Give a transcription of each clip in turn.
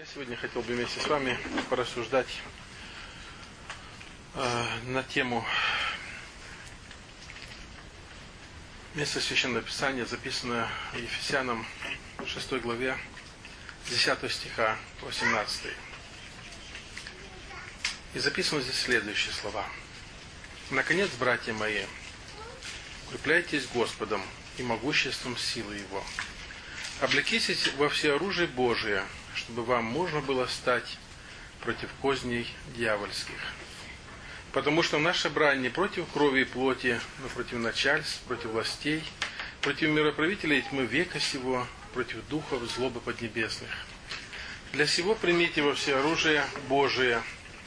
Сегодня хотел бы вместе с вами порассуждать на тему места Священного Писания, записанное Ефесянам 6 главе 10 стиха 18. И записаны здесь следующие слова. «Наконец, братья мои, укрепляйтесь Господом и могуществом силы Его. Облекитесь во всеоружие Божие, чтобы вам можно было стать против козней дьявольских. Потому что наша брань не против крови и плоти, но против начальств, против властей, против мироправителей тьмы века сего, против духов злобы поднебесных. Для сего примите во всеоружие Божие,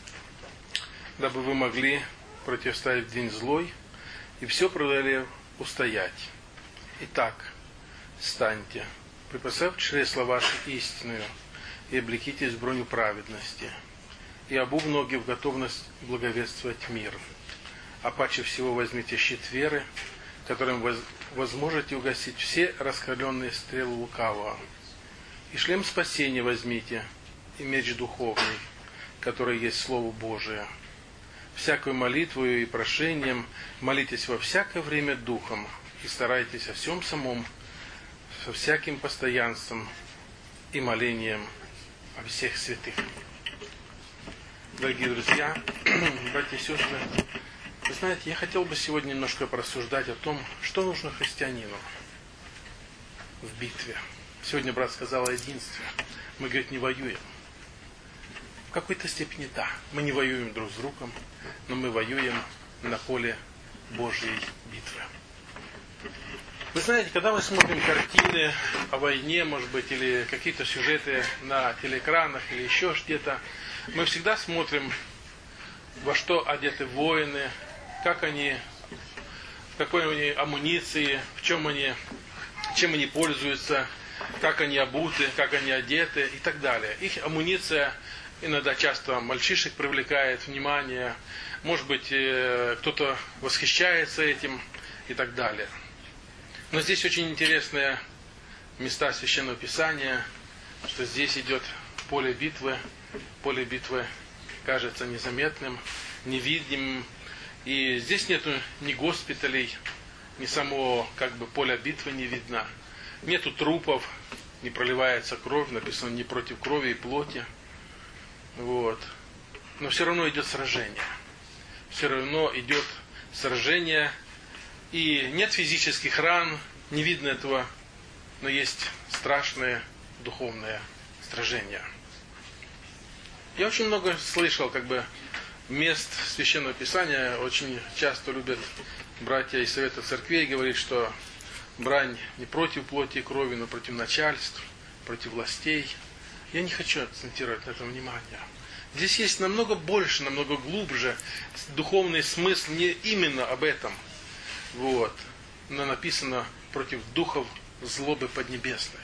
дабы вы могли противостоять в день злой и все преодолев устоять. Итак, станьте, припасав чресла ваши истинную, и облекитесь в броню праведности, и обув ноги в готовность благовествовать мир. А паче всего возьмите щит веры, которым возможете угасить все раскаленные стрелы лукавого. И шлем спасения возьмите, и меч духовный, который есть Слово Божие. Всякую молитвою и прошением молитесь во всякое время духом, и старайтесь о всем самом, со всяким постоянством и молением о всех святых». Дорогие друзья, братья и сестры, вы знаете, я хотел бы сегодня немножко порассуждать о том, что нужно христианину в битве. Сегодня брат сказал о единстве. Мы, говорит, не воюем. В какой-то степени да, мы не воюем друг с другом, но мы воюем на поле Божьей битвы. Вы знаете, когда мы смотрим картины о войне, может быть, или какие-то сюжеты на телеэкранах, или еще где-то, мы всегда смотрим, во что одеты воины, как они, в какой они амуниции, чем они пользуются, как они обуты, как они одеты и так далее. Их амуниция иногда часто мальчишек привлекает внимание, может быть, кто-то восхищается этим и так далее. Но здесь очень интересные места Священного Писания, что здесь идет поле битвы. Поле битвы кажется незаметным, невидимым. И здесь нету ни госпиталей, ни самого поля битвы не видно. Нету трупов, не проливается кровь, написано не против крови и плоти. Вот. Но все равно идет сражение. Все равно идет сражение. И нет физических ран, не видно этого, но есть страшное духовное сражение. Я очень много слышал, мест Священного Писания. Очень часто любят братья из Совета Церквей говорить, что брань не против плоти и крови, но против начальств, против властей. Я не хочу акцентировать на этом внимание. Здесь есть намного больше, намного глубже духовный смысл, не именно об этом. Вот. Но написано против духов злобы поднебесной.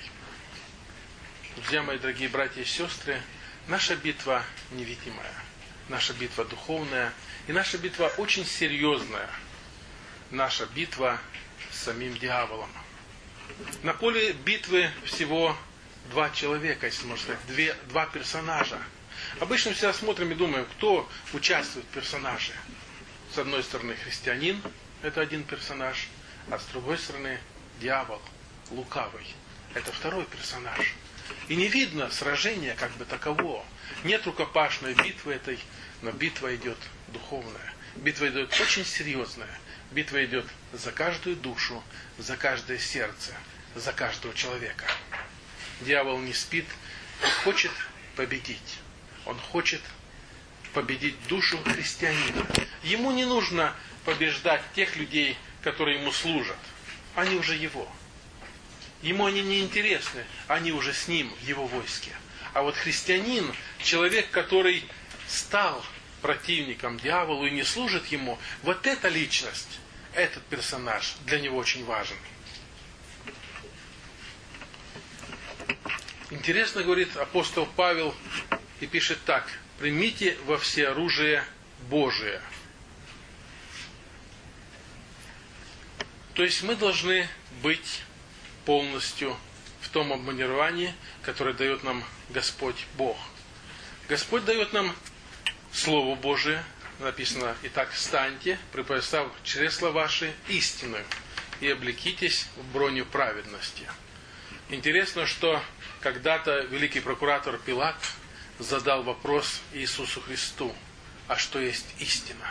Друзья мои, дорогие братья и сестры, наша битва невидимая, наша битва духовная, и наша битва очень серьезная. Наша битва с самим дьяволом. На поле битвы всего два человека, если можно сказать, два персонажа. Обычно всегда смотрим и думаем, кто участвует в персонаже. С одной стороны христианин, это один персонаж, а с другой стороны дьявол, лукавый. Это второй персонаж. И не видно сражения такового. Нет рукопашной битвы этой, но битва идет духовная. Битва идет очень серьезная. Битва идет за каждую душу, за каждое сердце, за каждого человека. Дьявол не спит, он хочет победить. Он хочет победить душу христианина. Ему не нужно побеждать тех людей, которые ему служат. Они уже его. Ему они не интересны, они уже с ним, в его войске. А вот христианин, человек, который стал противником дьяволу и не служит ему, вот эта личность, этот персонаж для него очень важен. Интересно, говорит апостол Павел, и пишет так: «Примите во всеоружие Божие». То есть мы должны быть полностью в том обмунировании, которое дает нам Господь Бог. Господь дает нам Слово Божие, написано: «Итак, встаньте, припоясав чресла ваши истинную, и облекитесь в броню праведности». Интересно, что когда-то великий прокуратор Пилат задал вопрос Иисусу Христу: а что есть истина?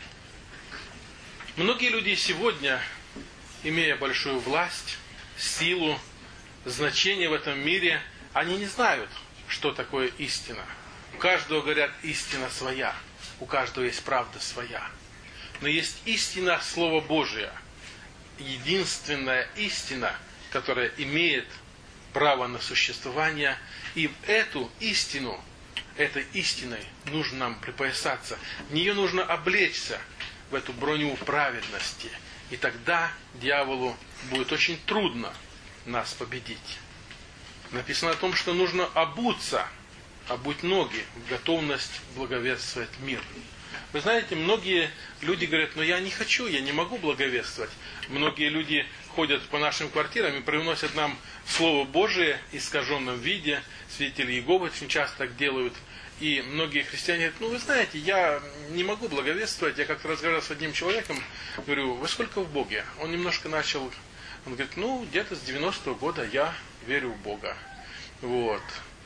Многие люди сегодня, имея большую власть, силу, значение в этом мире, они не знают, что такое истина. У каждого, говорят, истина своя, у каждого есть правда своя. Но есть истина Слова Божия, единственная истина, которая имеет право на существование, и эту истину, этой истиной нужно нам припоясаться. В нее нужно облечься, в эту броню праведности. И тогда дьяволу будет очень трудно нас победить. Написано о том, что нужно обуть ноги в готовность благовествовать мир. Вы знаете, многие люди говорят: но я не хочу, я не могу благовествовать. Многие люди ходят по нашим квартирам и приносят нам Слово Божие в искаженном виде. Свидетели Иеговы очень часто так делают. И многие христиане говорят: вы знаете, я не могу благовествовать. Я как-то разговаривал с одним человеком, говорю: вы сколько в Боге? Он немножко начал, он говорит: где-то с 90-го года я верю в Бога. Вот.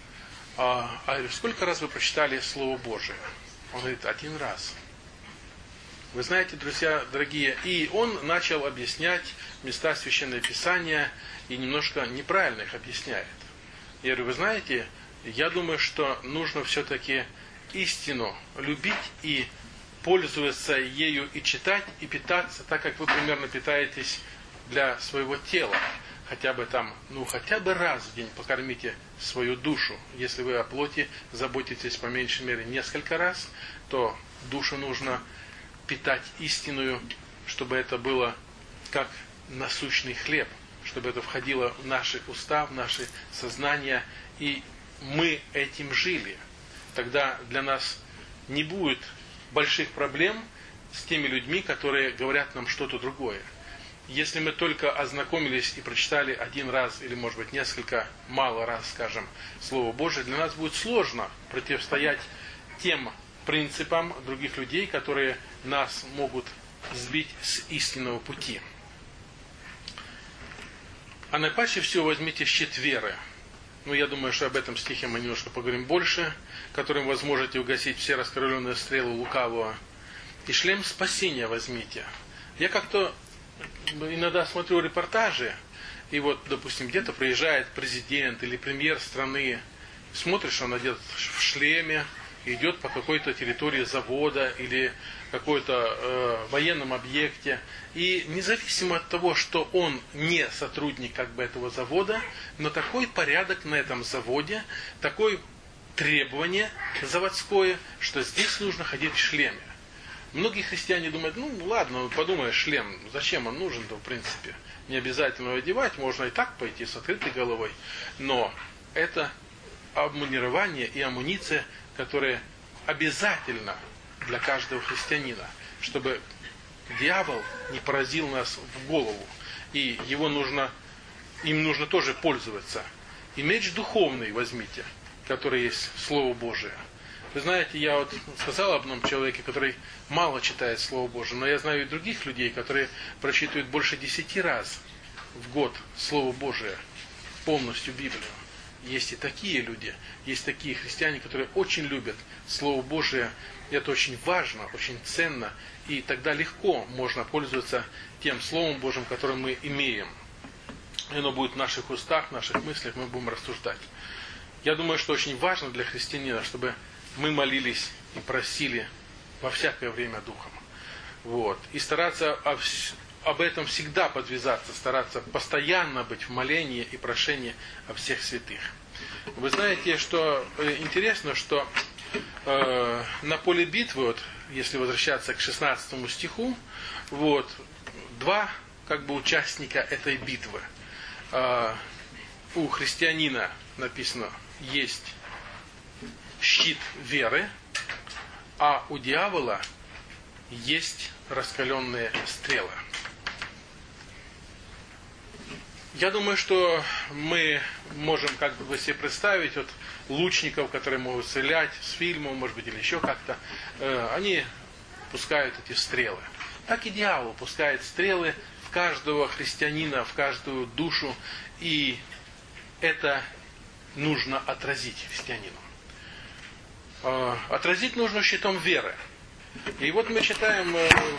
А я говорю: сколько раз вы прочитали Слово Божие? Он говорит: 1 раз. Вы знаете, друзья дорогие, и он начал объяснять места Священного Писания, и немножко неправильно их объясняет. Я говорю: вы знаете, я думаю, что нужно все-таки истину любить и пользоваться ею, и читать, и питаться, так как вы примерно питаетесь для своего тела. Хотя бы хотя бы раз в день покормите свою душу. Если вы о плоти заботитесь по меньшей мере несколько раз, то душу нужно питать истинную, чтобы это было как насущный хлеб, чтобы это входило в наши уста, в наши сознания, и мы этим жили. Тогда для нас не будет больших проблем с теми людьми, которые говорят нам что-то другое. Если мы только ознакомились и прочитали 1 раз, или, может быть, мало раз, скажем, Слово Божие, для нас будет сложно противостоять тем принципам других людей, которые нас могут сбить с истинного пути. А наипаче всего возьмите щит веры. Я думаю, что об этом стихе мы немножко поговорим больше, которым вы сможете угасить все раскаленные стрелы лукавого. И шлем спасения возьмите. Я как-то иногда смотрю репортажи, и допустим, где-то приезжает президент или премьер страны, смотришь, он одет в шлеме, идет по какой-то территории завода или какой-то военном объекте, и независимо от того, что он не сотрудник этого завода, но такой порядок на этом заводе, такое требование заводское, что здесь нужно ходить в шлеме. Многие христиане думают: ладно, подумаешь, шлем, зачем он нужен-то в принципе? Не обязательно его одевать, можно и так пойти с открытой головой. Но это обмунирование и амуниция, которые обязательно для каждого христианина, чтобы дьявол не поразил нас в голову. И им нужно тоже пользоваться. И меч духовный возьмите, который есть Слово Божие. Вы знаете, я сказал об одном человеке, который мало читает Слово Божие, но я знаю и других людей, которые прочитывают больше 10 раз в год Слово Божие, полностью Библию. Есть и такие люди, есть такие христиане, которые очень любят Слово Божие. И это очень важно, очень ценно. И тогда легко можно пользоваться тем Словом Божьим, которое мы имеем. И оно будет в наших устах, в наших мыслях, мы будем рассуждать. Я думаю, что очень важно для христианина, чтобы мы молились и просили во всякое время Духом. И стараться об этом всегда подвязаться, стараться постоянно быть в молении и прошении о всех святых. Вы знаете, что интересно, что на поле битвы, если возвращаться к 16 стиху, 2 участника этой битвы. У христианина написано: есть щит веры, а у дьявола есть раскаленные стрелы. Я думаю, что мы можем как бы себе представить, вот лучников, которые могут стрелять с фильмов, может быть, или еще как-то, они пускают эти стрелы. Так и дьявол пускает стрелы в каждого христианина, в каждую душу, и это нужно отразить христианину. Отразить нужно щитом веры. И вот мы читаем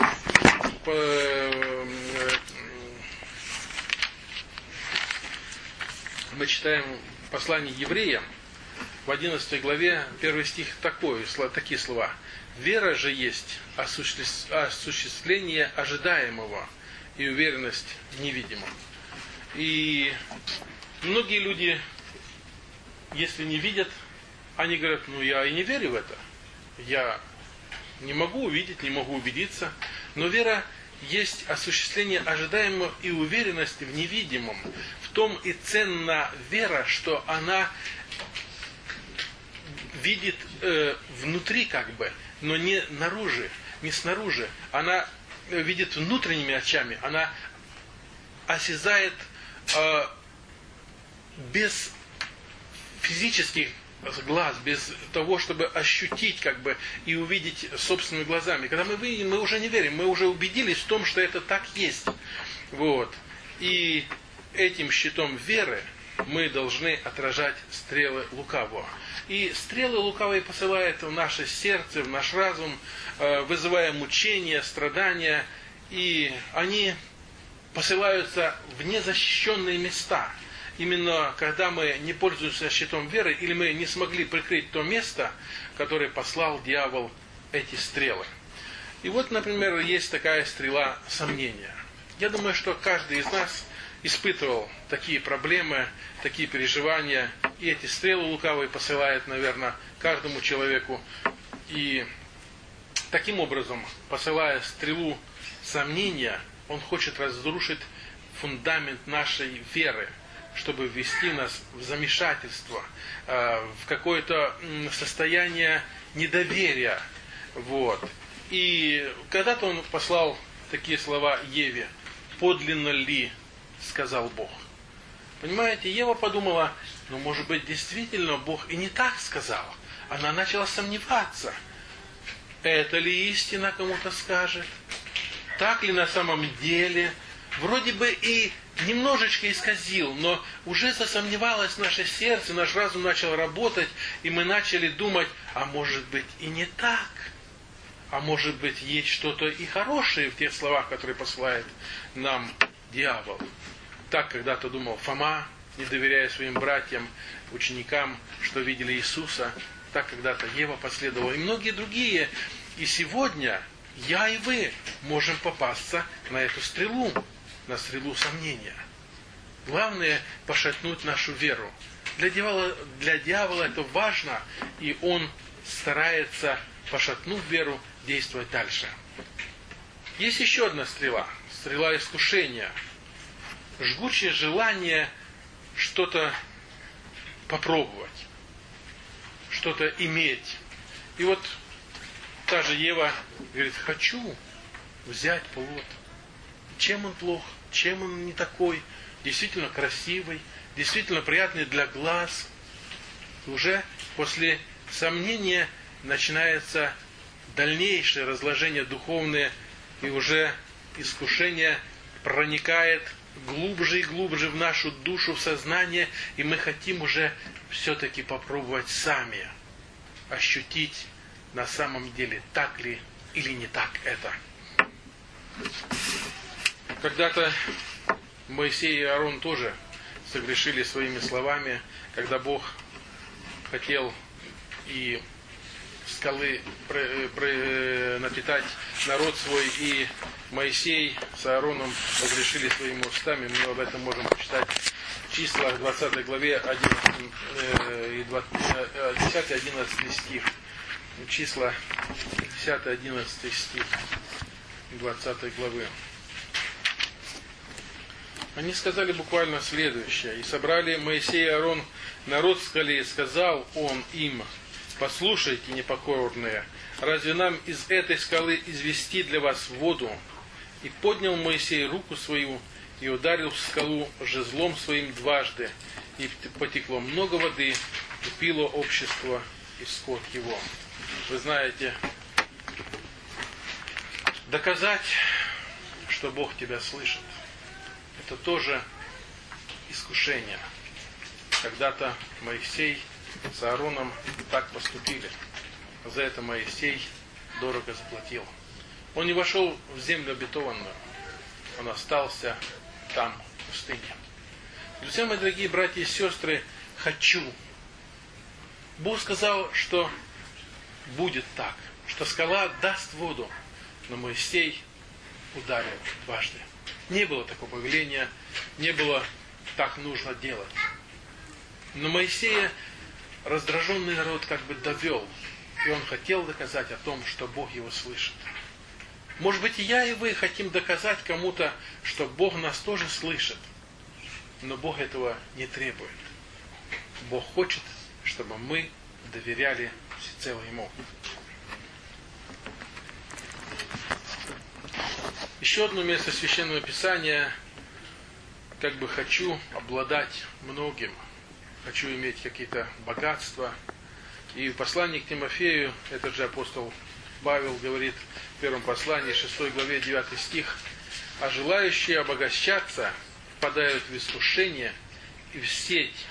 послание евреям в 11 главе, 1 стих такие слова. «Вера же есть осуществление ожидаемого и уверенность в невидимом». И многие люди, если не видят, они говорят: я и не верю в это. Я не могу увидеть, не могу убедиться. Но вера есть осуществление ожидаемого и уверенности в невидимом. В том и ценна вера, что она видит внутри как бы, но не наружу, не снаружи. Она видит внутренними очами, она осязает без физических глаз, без того, чтобы ощутить как бы и увидеть собственными глазами. Когда мы видим, мы уже не верим, мы уже убедились в том, что это так есть. Вот. И этим щитом веры мы должны отражать стрелы лукавого. И стрелы лукавые посылает в наше сердце, в наш разум, вызывая мучения, страдания, и они посылаются в незащищенные места. Именно когда мы не пользуемся щитом веры, или мы не смогли прикрыть то место, которое послал дьявол эти стрелы. И вот, например, есть такая стрела сомнения. Я думаю, что каждый из нас испытывал такие проблемы, такие переживания, и эти стрелы лукавые посылает, наверное, каждому человеку. И таким образом, посылая стрелу сомнения, он хочет разрушить фундамент нашей веры, чтобы ввести нас в замешательство, в какое-то состояние недоверия. Вот. И когда-то он послал такие слова Еве: «Подлинно ли, сказал Бог». Понимаете, Ева подумала: может быть, действительно Бог и не так сказал. Она начала сомневаться. Это ли истина, кому-то скажет? Так ли на самом деле? Вроде бы и немножечко исказил, но уже засомневалось наше сердце, наш разум начал работать, и мы начали думать: а может быть и не так? А может быть, есть что-то и хорошее в тех словах, которые посылает нам дьявол. Так когда-то думал Фома, не доверяя своим братьям, ученикам, что видели Иисуса. Так когда-то Ева последовала. И многие другие. И сегодня я и вы можем попасться на эту стрелу, на стрелу сомнения. Главное — пошатнуть нашу веру. Для дьявола это важно, и он старается, пошатнув веру, действовать дальше. Есть еще одна стрела. Стрела искушения. Жгучее желание что-то попробовать, что-то иметь. И вот та же Ева говорит: хочу взять плод. Чем он плох? Чем он не такой? Действительно красивый, действительно приятный для глаз. И уже после сомнения начинается дальнейшее разложение духовное, и уже искушение проникает глубже и глубже в нашу душу, в сознание, и мы хотим уже все-таки попробовать сами ощутить на самом деле, так ли или не так это. Когда-то Моисей и Аарон тоже согрешили своими словами, когда Бог хотел и скалы напитать народ свой, и Моисей с Аароном согрешили своими устами. Мы об этом можем почитать в Числах 20 главе 10-11 стих. Числа 10-11 стих 20 главы. Они сказали буквально следующее: «И собрали Моисей и Аарон народ скале, и сказал он им: послушайте, непокорные, разве нам из этой скалы извести для вас воду? И поднял Моисей руку свою, и ударил в скалу жезлом своим дважды, и потекло много воды, и пило общество и скот его. Вы знаете, доказать, что Бог тебя слышит, это тоже искушение. Когда-то Моисей с Аароном так поступили. За это Моисей дорого заплатил. Он не вошел в землю обетованную. Он остался там, в пустыне. Друзья мои, дорогие братья и сестры, хочу. Бог сказал, что будет так, что скала даст воду, но Моисей ударил дважды. Не было такого повеления, не было так нужно делать. Но Моисея раздраженный народ как бы довел, и он хотел доказать о том, что Бог его слышит. Может быть, и я, и вы хотим доказать кому-то, что Бог нас тоже слышит. Но Бог этого не требует. Бог хочет, чтобы мы доверяли всецело Ему. Еще одно место Священного Писания. Как бы хочу обладать многим. Хочу иметь какие-то богатства. И в послании к Тимофею этот же апостол Павел говорит в первом послании, 6 главе, 9 стих: «А желающие обогащаться впадают в искушение и в сеть,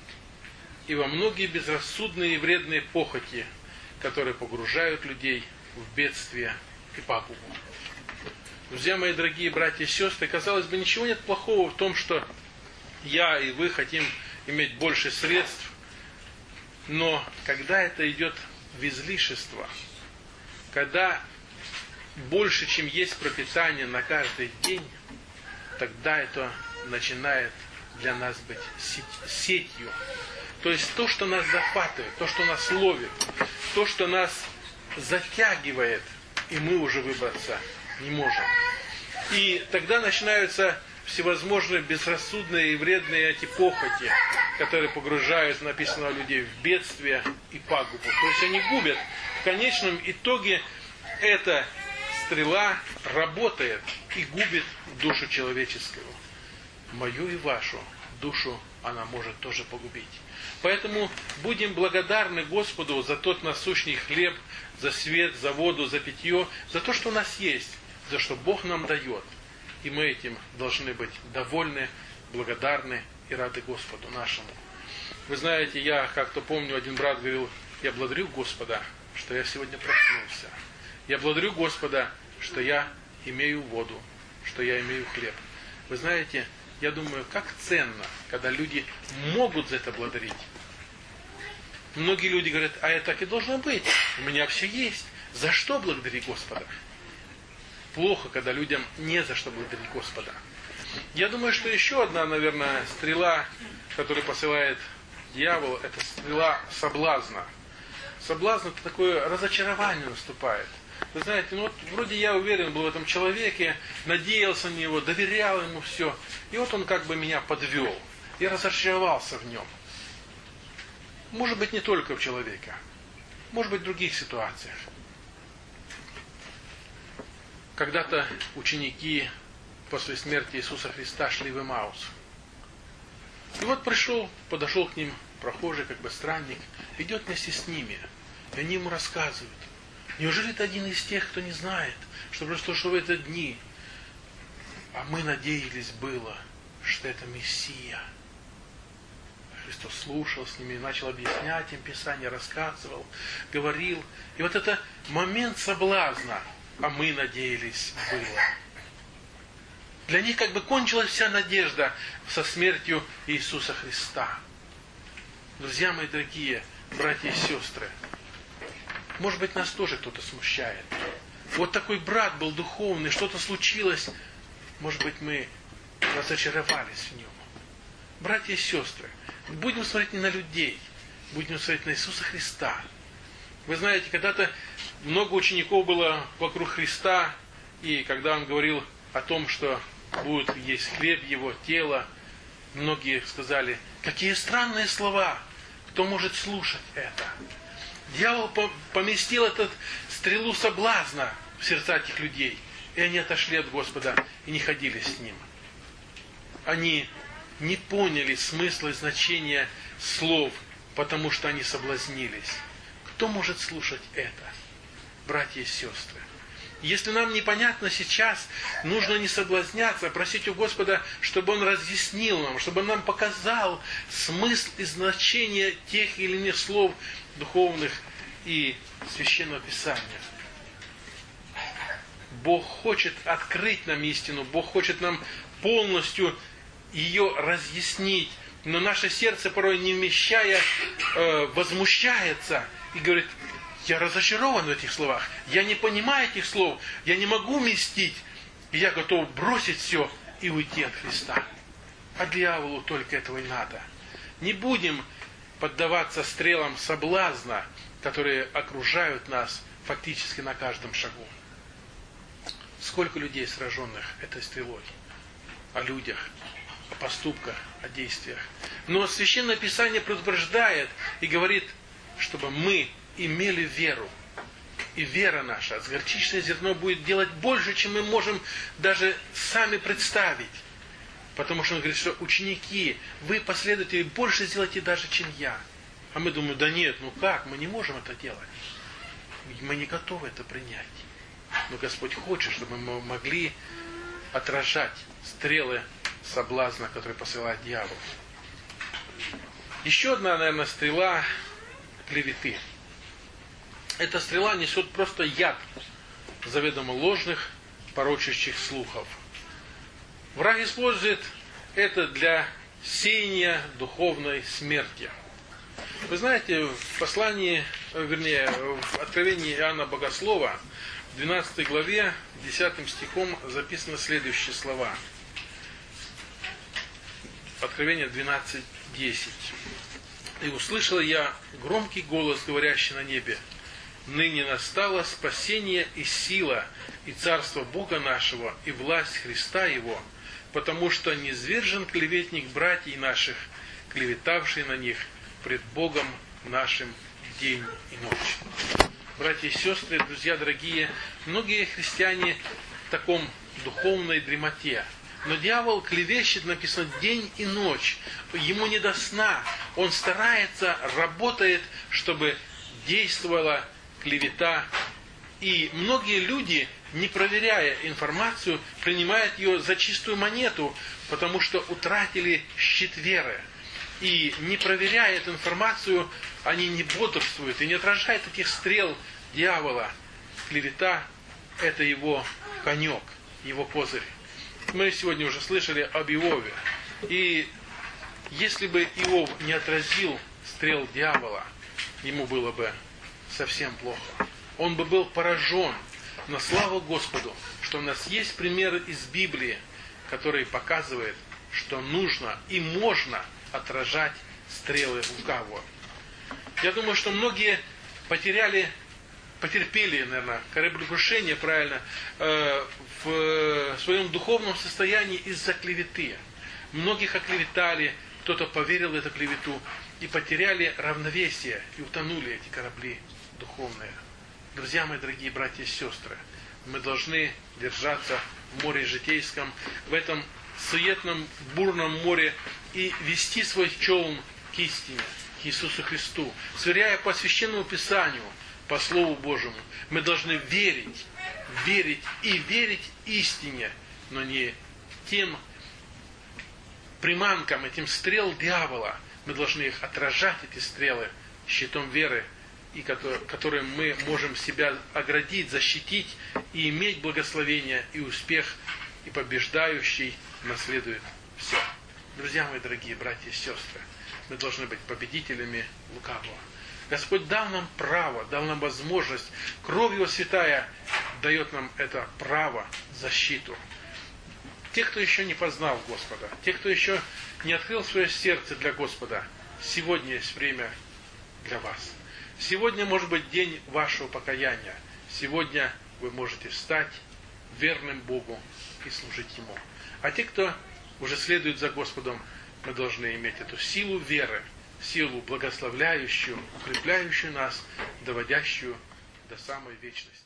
и во многие безрассудные и вредные похоти, которые погружают людей в бедствие и пагубу». Друзья мои, дорогие братья и сестры, казалось бы, ничего нет плохого в том, что я и вы хотим иметь больше средств, но когда это идет в излишество, когда больше, чем есть пропитание на каждый день, тогда это начинает для нас быть сетью. То есть то, что нас захватывает, то, что нас ловит, то, что нас затягивает, и мы уже выбраться не можем. И тогда начинаются всевозможные безрассудные и вредные эти похоти, которые погружают написанного людей в бедствие и пагубу. То есть они губят. В конечном итоге эта стрела работает и губит душу человеческую. Мою и вашу душу она может тоже погубить. Поэтому будем благодарны Господу за тот насущный хлеб, за свет, за воду, за питье, за то, что у нас есть, за что Бог нам дает. И мы этим должны быть довольны, благодарны и рады Господу нашему. Вы знаете, я как-то помню, один брат говорил: я благодарю Господа, что я сегодня проснулся. Я благодарю Господа, что я имею воду, что я имею хлеб. Вы знаете, я думаю, как ценно, когда люди могут за это благодарить. Многие люди говорят: а это так и должно быть. У меня все есть. За что благодарить Господа? Плохо, когда людям не за что благодарить Господа. Я думаю, что еще одна, наверное, стрела, которую посылает дьявол, это стрела соблазна. Соблазн — это такое разочарование наступает. Вы знаете, ну вот вроде я уверен был в этом человеке, надеялся на него, доверял ему все. И вот он как бы меня подвел. Я разочаровался в нем. Может быть, не только в человеке. Может быть, в других ситуациях. Когда-то ученики после смерти Иисуса Христа шли в Эмаус. И вот подошел к ним прохожий, как бы странник, идет вместе с ними. И они ему рассказывают: неужели ты один из тех, кто не знает, что произошло в эти дни? А мы надеялись было, что это Мессия. Христос слушал с ними, начал объяснять им Писание, рассказывал, говорил. И вот это момент соблазна, а мы надеялись было. Для них как бы кончилась вся надежда со смертью Иисуса Христа. Друзья мои дорогие, братья и сестры, может быть, нас тоже кто-то смущает. Вот такой брат был духовный, что-то случилось, может быть, мы разочаровались в нем. Братья и сестры, будем смотреть не на людей, будем смотреть на Иисуса Христа. Вы знаете, когда-то много учеников было вокруг Христа, и когда Он говорил о том, что будет есть хлеб Его, тело, многие сказали: какие странные слова, кто может слушать это? Дьявол поместил эту стрелу соблазна в сердца этих людей, и они отошли от Господа и не ходили с Ним. они не поняли смысла и значения слов, потому что они соблазнились. Кто может слушать это, братья и сестры? Если нам непонятно сейчас, нужно не соблазняться, а просить у Господа, чтобы Он разъяснил нам, чтобы Он нам показал смысл и значение тех или иных слов духовных и Священного Писания. Бог хочет открыть нам истину, Бог хочет нам полностью ее разъяснить, но наше сердце, порой не вмещая, возмущается и говорит: я разочарован в этих словах, я не понимаю этих слов, я не могу вместить, и я готов бросить все и уйти от Христа. А дьяволу только этого и надо. Не будем поддаваться стрелам соблазна, которые окружают нас фактически на каждом шагу. Сколько людей, сраженных этой стрелой? О людях, о поступках, о действиях. Но Священное Писание предупреждает и говорит, чтобы мы имели веру. И вера наша, с горчичное зерно, будет делать больше, чем мы можем даже сами представить. Потому что он говорит, что ученики, вы последователи, больше сделаете даже, чем я. А мы думаем: да нет, ну как, мы не можем это делать. Мы не готовы это принять. Но Господь хочет, чтобы мы могли отражать стрелы соблазна, которые посылает дьявол. Еще одна, наверное, стрела клеветы. Эта стрела несет просто яд заведомо ложных, порочащих слухов. Враг использует это для сеяния духовной смерти. Вы знаете, в послании, в Откровении Иоанна Богослова, в 12 главе, 10 стихом записаны следующие слова. Откровение 12:10. «И услышал я громкий голос, говорящий на небе: ныне настало спасение и сила, и царство Бога нашего, и власть Христа Его, потому что низвержен клеветник братьев наших, клеветавший на них пред Богом нашим день и ночь». Братья и сестры, друзья дорогие, многие христиане в таком духовной дремоте. Но дьявол клевещет, написано, день и ночь. Ему не до сна. Он старается, работает, чтобы действовала клевета. И многие люди, не проверяя информацию, принимают ее за чистую монету, потому что утратили щит веры. И не проверяя эту информацию, они не бодрствуют и не отражают этих стрел дьявола. Клевета – это его конек, его козырь. Мы сегодня уже слышали об Иове. И если бы Иов не отразил стрел дьявола, ему было бы совсем плохо. Он бы был поражен. Но слава Господу, что у нас есть примеры из Библии, которые показывают, что нужно и можно отражать стрелы лукавого. Я думаю, что многие потерпели, наверное, кораблекрушение, правильно, в своем духовном состоянии из-за клеветы. Многих оклеветали, кто-то поверил в эту клевету и потеряли равновесие, и утонули эти корабли духовные. Друзья мои, дорогие братья и сестры, мы должны держаться в море житейском, в этом суетном, бурном море, и вести свой челн к истине, к Иисусу Христу, сверяя по Священному Писанию, по Слову Божьему. Мы должны верить истине, но не тем приманкам, этим стрел дьявола. Мы должны их отражать, эти стрелы, щитом веры, и которым мы можем себя оградить, защитить и иметь благословение и успех, и побеждающий наследует все. Друзья мои, дорогие братья и сестры, мы должны быть победителями лукавого. Господь дал нам право, дал нам возможность. Кровь Его святая дает нам это право, защиту. Те, кто еще не познал Господа, те, кто еще не открыл свое сердце для Господа, сегодня есть время для вас. Сегодня может быть день вашего покаяния. Сегодня вы можете стать верным Богу и служить Ему. А те, кто уже следует за Господом, мы должны иметь эту силу веры, силу благословляющую, укрепляющую нас, доводящую до самой вечности.